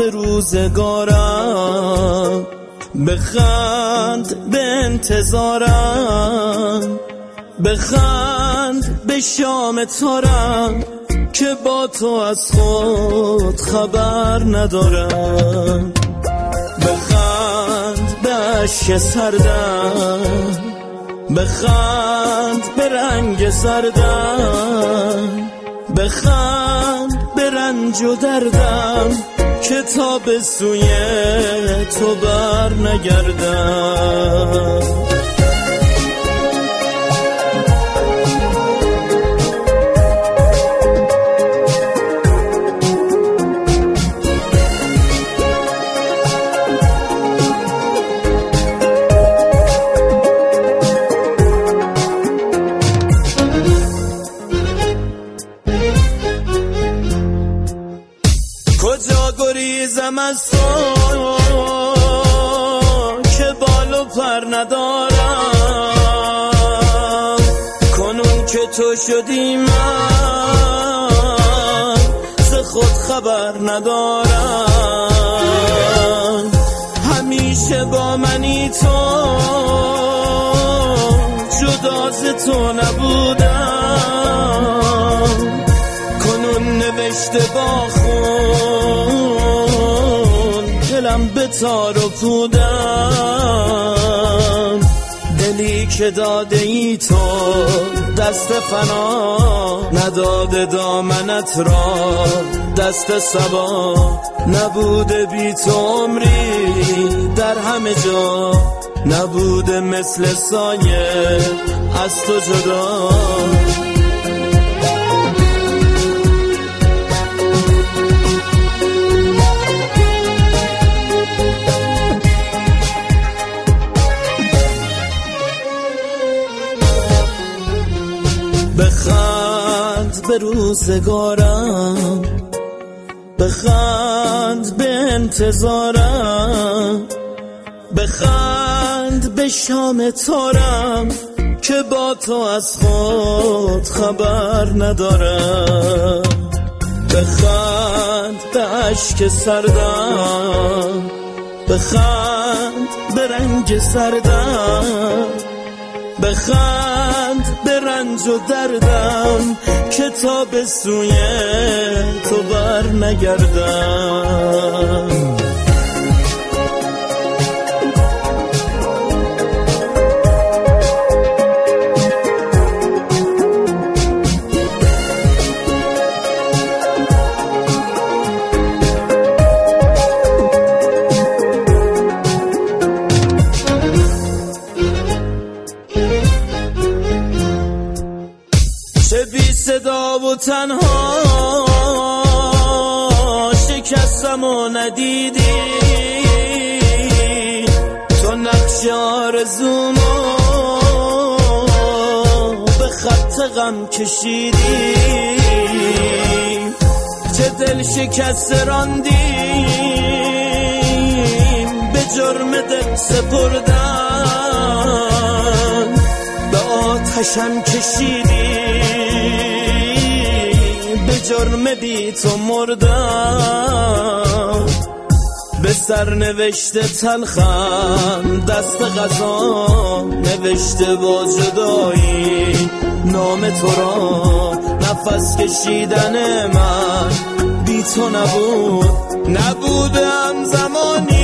به روزگارم، بخند به انتظارم، بخند به شام تارم که با تو از خود خبر ندارم. بخند به عشق سردم، بخند به رنگ زردم، بخند به رنج و دردم که تا به سوی تو بر نگردم. کجا گریزم از تو که بال و پر ندارم، کنون که تو شدی من ز خود خبر ندارم. همیشه با منی تو، جدا ز تو نبودم، کنون نوشته با خون دلم به تار و پودم. دلی که داده ای تو دست فنا، نداده دامنت را دست صبا، نبوده بی تو عمری در همه جا، نبوده مثل سایه از تو جدا. بخند به روزگارم، بخند به انتظارم، بخند به شام تارم که با تو از خود خبر ندارم. بخند به عشق سردم، بخند به رنگ زردم، بخند به رنج و دردم که تا به سوی تو بر نگردم. چه بی صدا و تنها شکستم و ندیدی، تو نقش آرزومو به خط غم کشیدی. چه دل شکسته راندیم به جرم دل سپردن، به آتشم کشیدی به جرم بی تو مردم. به سرنوشت تلخم دست قضا نوشته با جدایی نام تو را، نفس کشیدن من بی تو نبود، نبودم زمانی